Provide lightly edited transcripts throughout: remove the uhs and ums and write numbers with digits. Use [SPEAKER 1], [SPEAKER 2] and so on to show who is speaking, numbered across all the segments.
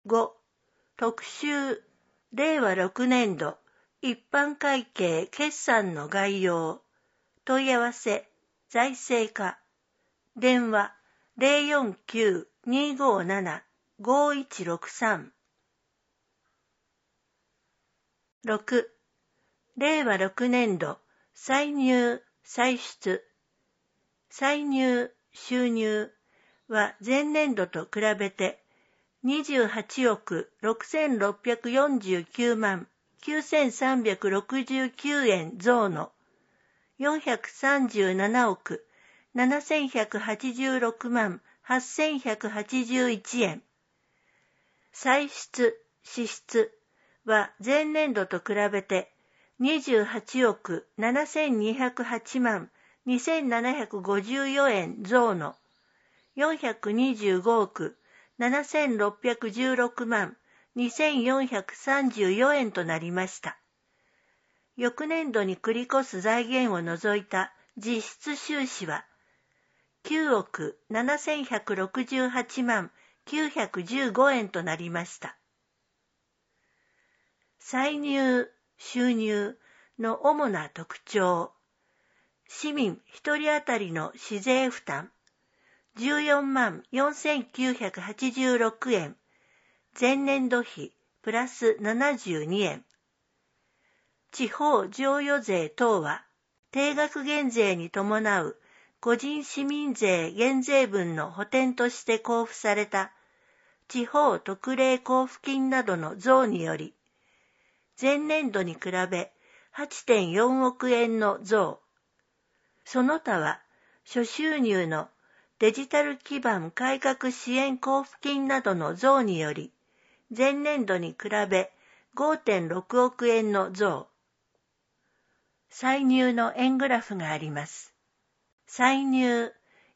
[SPEAKER 1] 5、特集令和6年度一般会計決算の概要。問い合わせ財政課。電話 049-257-5163。6、令和6年度歳入歳出。歳入収入は前年度と比べて28億6649万9369円増の437億7186万8181円。歳出支出は前年度と比べて28億7208万2754円増の425億7616万2434円となりました。翌年度に繰り越す財源を除いた実質収支は9億7168万915円となりました。歳入収入の主な特徴。市民1人当たりの市税負担14万4986円、前年度比プラス72円。地方譲与税等は定額減税に伴う個人市民税減税分の補填として交付された地方特例交付金などの増により、前年度に比べ 8.4 億円の増。その他は諸収入のデジタル基盤改革支援交付金などの増により、前年度に比べ 5.6 億円の増。歳入の円グラフがあります。歳入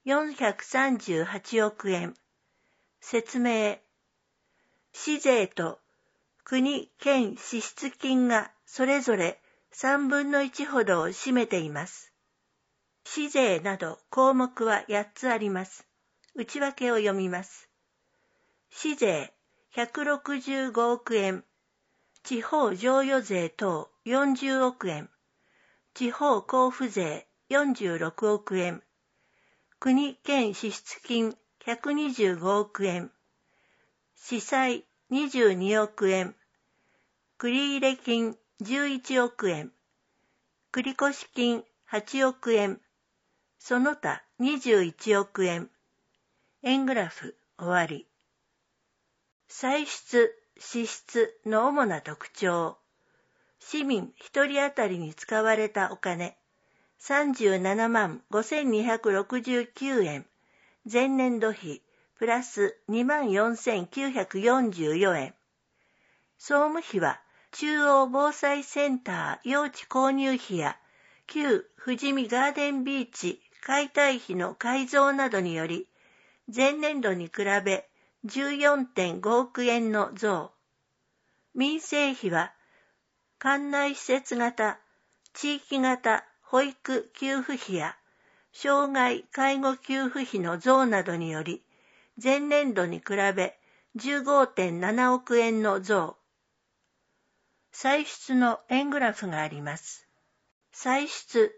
[SPEAKER 1] 438億円。説明。市税と国・県支出金がそれぞれ3分の1ほどを占めています。市税など項目は8つあります。内訳を読みます。市税165億円。地方譲与税等40億円。地方交付税46億円。国・県支出金125億円。市債22億円。繰入金11億円。繰越金8億円。その他21億円。円グラフ終わり。歳出、支出の主な特徴。市民1人当たりに使われたお金、37万5269円。前年度比、プラス2万4944円。総務費は、中央防災センター用地購入費や、旧富士見ガーデンビーチ解体費の改造などにより、前年度に比べ 14.5 億円の増。民生費は、館内施設型、地域型保育給付費や、障害介護給付費の増などにより、前年度に比べ 15.7 億円の増。歳出の円グラフがあります。歳出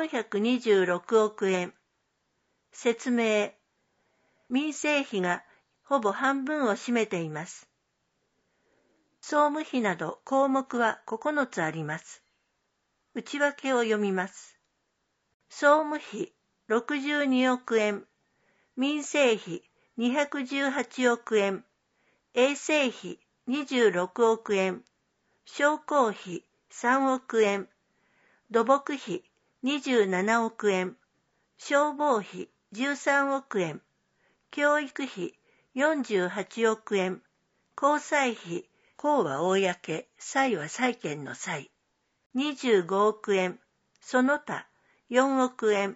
[SPEAKER 1] 426億円。説明。民生費がほぼ半分を占めています。総務費など項目は9つあります。内訳を読みます。総務費62億円。民生費218億円。衛生費26億円。商工費3億円。土木費27億円。消防費13億円。教育費48億円。交際費、公は公、債は債権の債。25億円。その他4億円。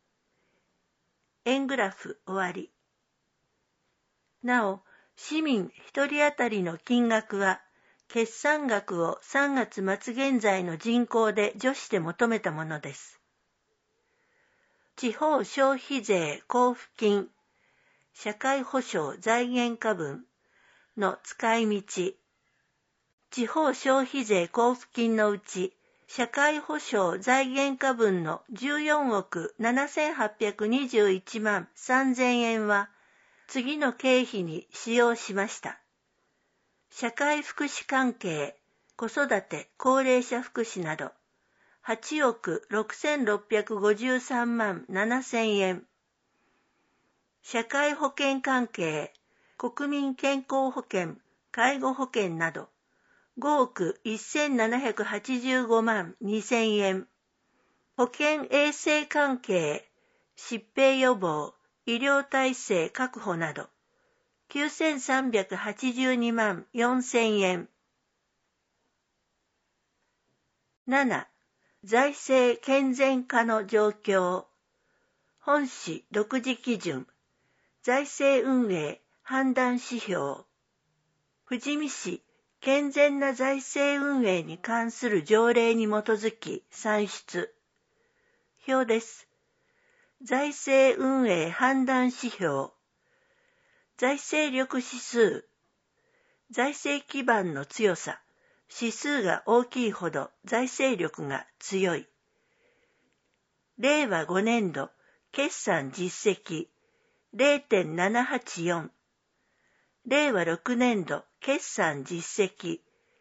[SPEAKER 1] 円グラフ終わり。なお、市民1人当たりの金額は、決算額を3月末現在の人口で除して求めたものです。地方消費税交付金、社会保障財源化分、 の使い道。地方消費税交付金のうち、社会保障財源化分の14億7821万3000円は、次の経費に使用しました。社会福祉関係、子育て、高齢者福祉など、8億6653万7000円。社会保険関係、国民健康保険、介護保険など、5億1785万2000円。保健衛生関係、疾病予防、医療体制確保など、9382万4000円。7. 財政健全化の状況。本市独自基準。財政運営判断指標。富士見市健全な財政運営に関する条例に基づき算出。表です。財政運営判断指標。財政力指数。財政基盤の強さ。指数が大きいほど財政力が強い。令和5年度決算実績 0.784。令和6年度決算実績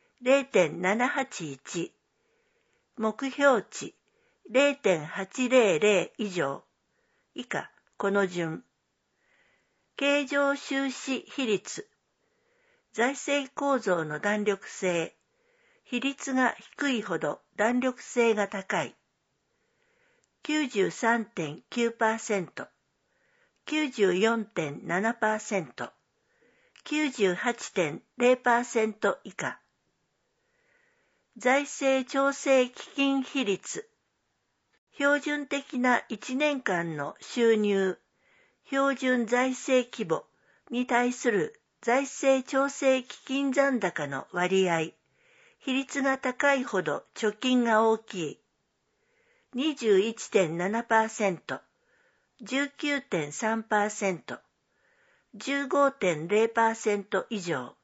[SPEAKER 1] 0.781。目標値 0.800 以上。以下、この順。経常収支比率。財政構造の弾力性。比率が低いほど弾力性が高い。93.9%、94.7%、98.0% 以下。財政調整基金比率。標準的な1年間の収入、標準財政規模に対する財政調整基金残高の割合。比率が高いほど貯金が大きい。21.7%、19.3%、15.0% 以上。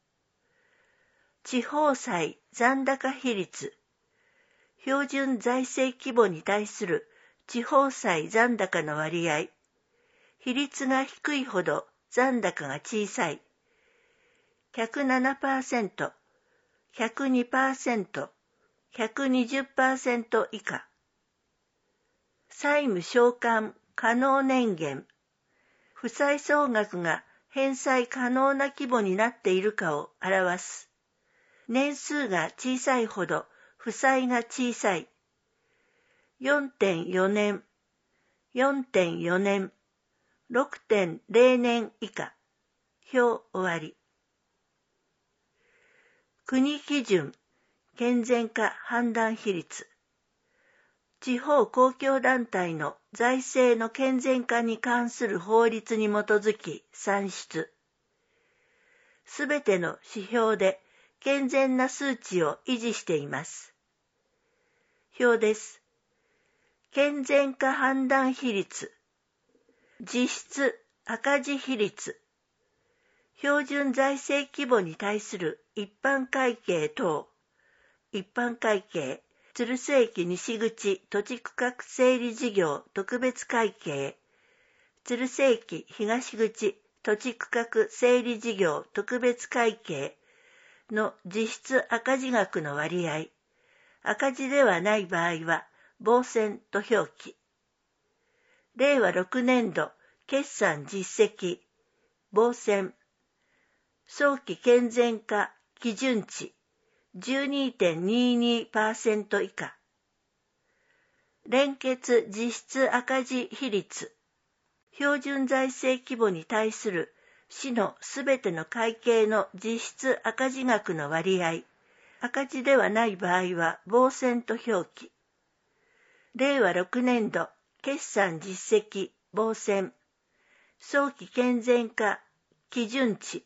[SPEAKER 1] 地方債残高比率。標準財政規模に対する地方債残高の割合。比率が低いほど残高が小さい。107%、102%、120% 以下。債務償還可能年限。負債総額が返済可能な規模になっているかを表す。年数が小さいほど負債が小さい。4.4 年、4.4 年、6.0 年以下。表終わり。国基準、健全化判断比率。地方公共団体の財政の健全化に関する法律に基づき算出。すべての指標で健全な数値を維持しています。表です。健全化判断比率。実質赤字比率。標準財政規模に対する一般会計等。一般会計。鶴瀬駅西口土地区画整理事業特別会計。鶴瀬駅東口土地区画整理事業特別会計の実質赤字額の割合。赤字ではない場合は、棒線と表記。令和6年度決算実績。棒線。早期健全化基準値。12.22% 以下。連結実質赤字比率。標準財政規模に対する市のすべての会計の実質赤字額の割合。赤字ではない場合は棒線と表記。令和6年度決算実績棒線。早期健全化基準値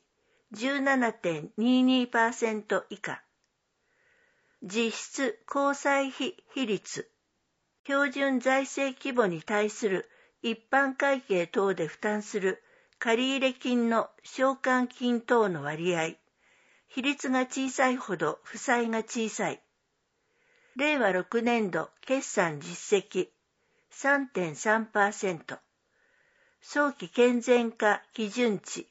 [SPEAKER 1] 17.22% 以下。実質公債費比率。標準財政規模に対する一般会計等で負担する借入金の償還金等の割合、比率が小さいほど負債が小さい。令和6年度決算実績 3.3%、早期健全化基準値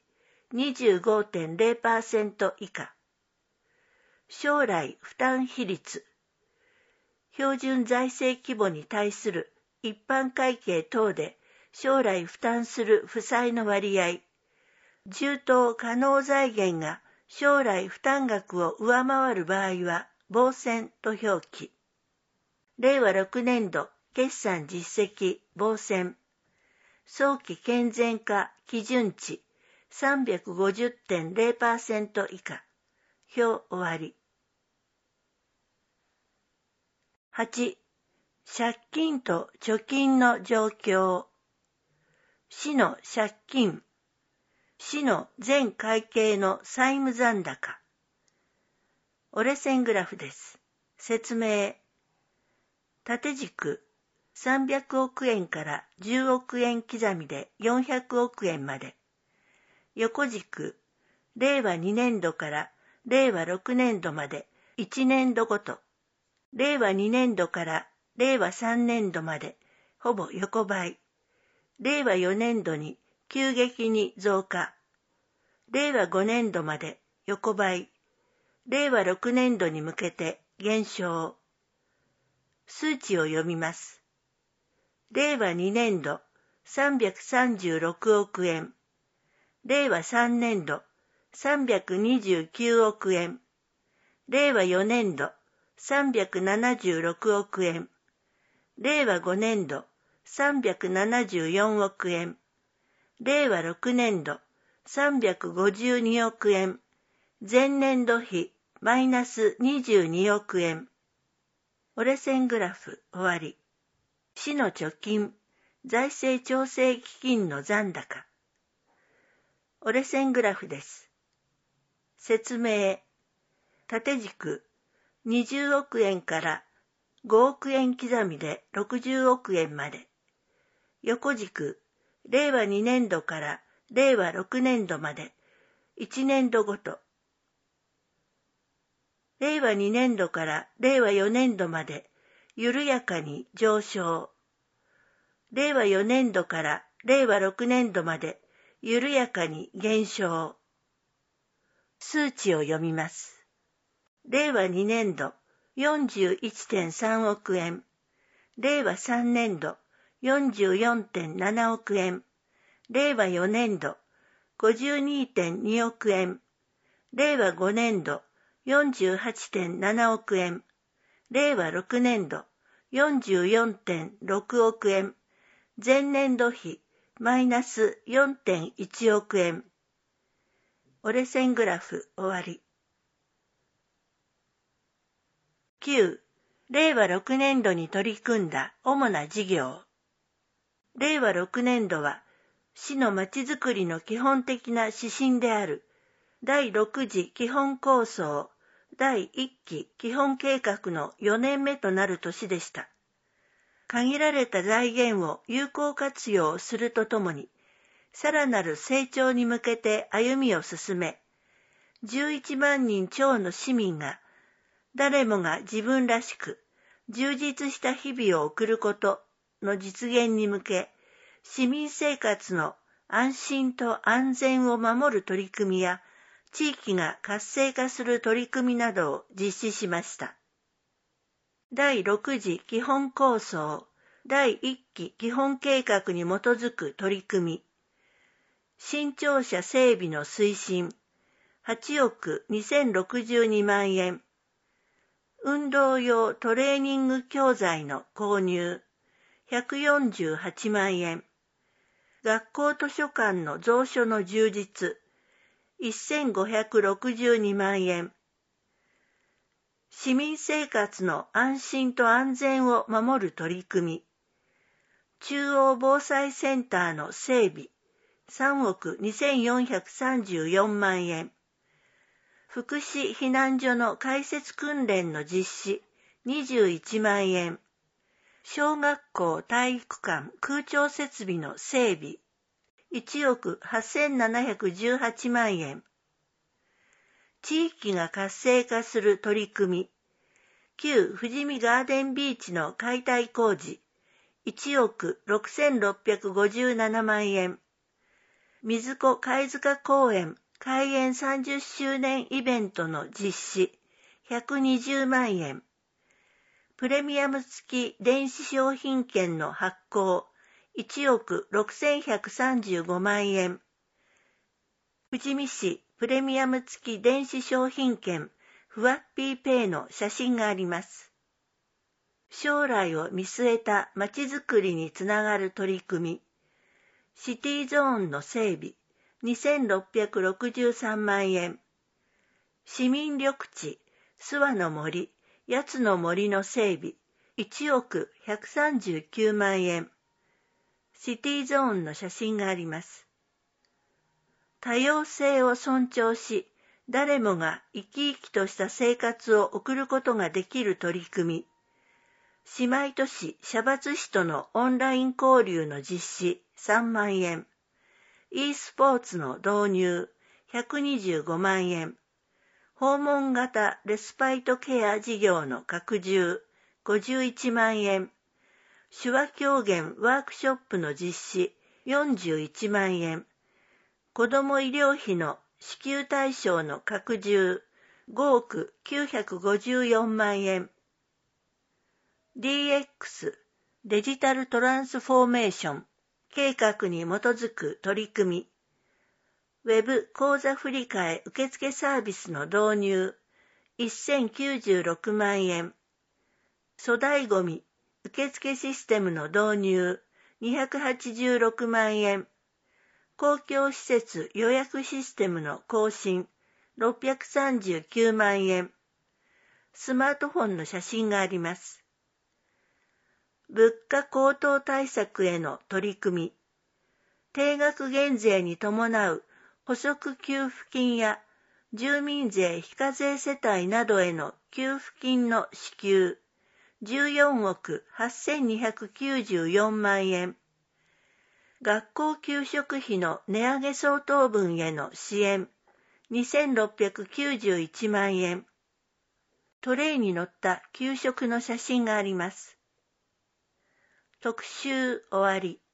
[SPEAKER 1] 25.0% 以下。将来負担比率、標準財政規模に対する一般会計等で将来負担する負債の割合、充当可能財源が将来負担額を上回る場合は傍線と表記。令和6年度決算実績傍線、早期健全化基準値 350.0% 以下。表終わり。8. 借金と貯金の状況。市の借金。市の全会計の債務残高。折れ線グラフです。説明。縦軸、300億円から10億円刻みで400億円まで。横軸、令和2年度から令和6年度まで1年度ごと。令和2年度から令和3年度までほぼ横ばい。令和4年度に急激に増加。令和5年度まで横ばい。令和6年度に向けて減少。数値を読みます。令和2年度336億円。令和3年度329億円。令和4年度376億円。令和5年度374億円。令和6年度352億円。前年度比マイナス22億円。折れ線グラフ終わり。市の貯金、財政調整基金の残高。折れ線グラフです。説明。縦軸、20億円から5億円刻みで60億円まで。横軸、令和2年度から令和6年度まで1年度ごと。令和2年度から令和4年度まで緩やかに上昇。令和4年度から令和6年度まで緩やかに減少。数値を読みます。令和2年度 41.3 億円。令和3年度 44.7 億円。令和4年度 52.2 億円。令和5年度 48.7 億円。令和6年度 44.6 億円。前年度比マイナス 4.1 億円。折れ線グラフ終わり。9. 令和6年度に取り組んだ主な事業。令和6年度は市のまちづくりの基本的な指針である第6次基本構想第1期基本計画の4年目となる年でした。限られた財源を有効活用するとともに、さらなる成長に向けて歩みを進め、11万人超の市民が誰もが自分らしく充実した日々を送ることの実現に向け、市民生活の安心と安全を守る取り組みや、地域が活性化する取り組みなどを実施しました。第6次基本構想第1期基本計画に基づく取り組み、新庁舎整備の推進、8億2062万円、運動用トレーニング教材の購入、148万円、学校図書館の蔵書の充実、1562万円、市民生活の安心と安全を守る取り組み、中央防災センターの整備、3億2434万円、福祉避難所の開設訓練の実施、21万円、小学校体育館空調設備の整備、 1億8718万円。地域が活性化する取り組み。旧富士見ガーデンビーチの解体工事。1億6657万円。水子貝塚公園開園30周年イベントの実施。120万円。プレミアム付き電子商品券の発行。1億6135万円。富士見市プレミアム付き電子商品券ふわっぴーペイの写真があります。将来を見据えたまちづくりにつながる取り組み。シティゾーンの整備2663万円。市民緑地諏訪の森八つの森の整備1億139万円。シティゾーンの写真があります。多様性を尊重し、誰もが生き生きとした生活を送ることができる取り組み。姉妹都市シャバツ市とのオンライン交流の実施3万円。e スポーツの導入125万円。訪問型レスパイトケア事業の拡充51万円。手話狂言ワークショップの実施41万円。子ども医療費の支給対象の拡充5億954万円。DX デジタルトランスフォーメーション計画に基づく取り組み。ウェブ口座振替受付サービスの導入1096万円。粗大ごみ受付システムの導入286万円。公共施設予約システムの更新639万円。スマートフォンの写真があります。物価高騰対策への取り組み。定額減税に伴う補足給付金や住民税非課税世帯などへの給付金の支給14億8294万円。学校給食費の値上げ相当分への支援2691万円。トレイに載った給食の写真があります。特集終わり。